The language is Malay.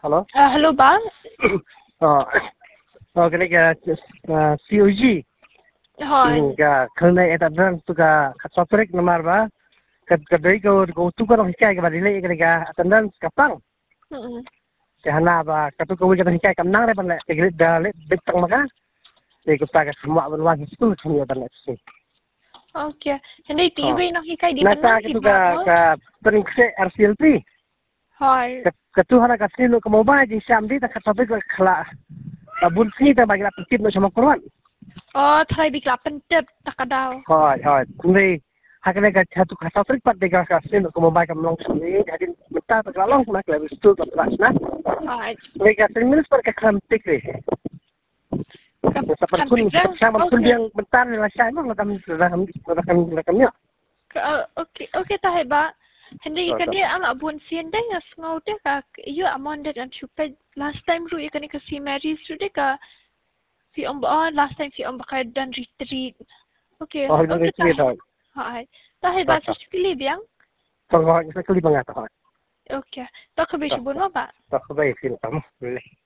Halo? Halo bang. Kini ka COG. Hoi. Ka kena eta dan tu ka katoprik namar ba. Kadai ko tu ka hikai ka badile kini ka attendance kapang. Kahana ba katu ko ka hikai kam nang re ban le grid da le bitang maka. Ko ta ka semua ban school kini ban le si. Okay. Hindi TV nak hikai di mana. Nasa tu ka peringse RCLP. Hoi. Katuhana ka sino ka mobile di samdi ta katoprik ka khala. Bun sini ta bagi la petip no sama Quran. Oh, thay bigla pentep takadaw. Hoi. Kundi hakene ka satu katoprik pat dega ka sino ka mobile ka long sini jadi menta ta long na ka bestu ka kelas na. Hoi. Mereka terminus per ka krantik re. Seperti kun sama kun yang bentar ni lah saya memang rakam. Okay tahay ba? Hindi kani ang abun siyan day as ngaw de ka iyo amon de ang chupay last time ru ikani ka si Mary ru de ka si last time si ka dan retreat. Okay. Okay tahay. Hai. Tahay ba sa skili biyang? Pangawag sa kuli mga tahay. Okay. Tak ka ba ba? Tak ka ba feel kamu.